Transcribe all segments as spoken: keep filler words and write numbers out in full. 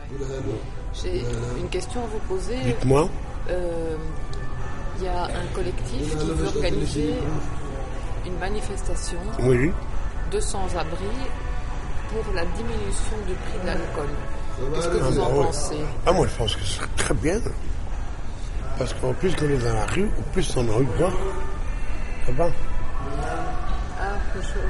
J'ai une question à vous poser. Dites-moi. Il euh, y a un collectif qui veut organiser une manifestation Oui. de sans-abri pour la diminution du prix de l'alcool. Qu'est-ce que vous en ah, pensez? Ah, moi, je pense que c'est très bien. Parce qu'en plus qu'on est dans la rue, en plus on a eu quoi? Ça va? Ah, peu chaud.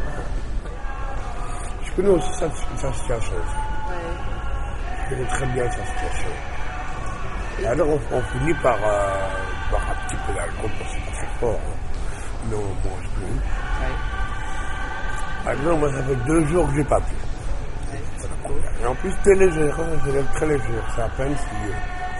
Je connais aussi sa, sa situation. Ouais. Je connais très bien sa situation. Et alors on, on finit par euh, boire un petit peu d'alcool pour se passer fort. Hein. Mais on ne mange plus. Ouais. Alors moi ça fait deux jours que j'ai pas bu. Ouais. Et en plus c'est léger, hein, c'est très léger. C'est à peine si... Euh,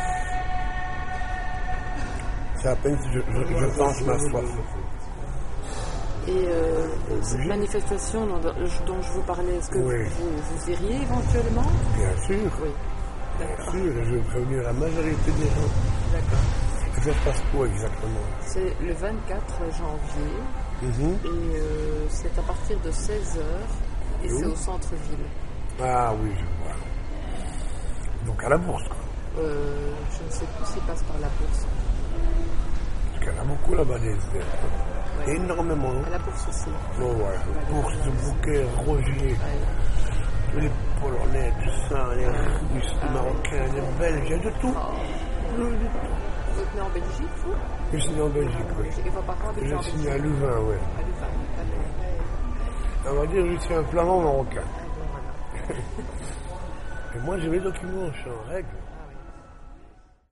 c'est à peine si je, je, je pense ma soif. Et euh, cette manifestation dont, dont je vous parlais, est-ce que oui. vous, vous iriez éventuellement? Bien sûr. Oui. Bien sûr, je vais prévenir la majorité des gens. D'accord. Et ça se passe quoi exactement? C'est le vingt-quatre janvier. Mm-hmm. Et euh, c'est à partir de seize heures. Et c'est au centre-ville. Ah oui, je vois. Donc à la bourse, quoi. Euh, je ne sais plus s'il passe par la bourse. Parce qu'il y en a beaucoup là-bas des... Ouais. Énormément. À la bourse aussi. Oh ouais, bourse, bouquet, Roger, ouais. Les Polonais, tout ça, les Russes, les Marocains, les Belges, il y a de tout. Oh. De, de tout. Vous êtes né en Belgique, vous? Je suis né en Belgique, oui. Et vos parents habitent en Belgique? Je suis né à Louvain, oui. À Louvain, on va dire que je suis un flamand marocain. Ah, bon, voilà. Et moi j'ai mes documents, je suis en règle.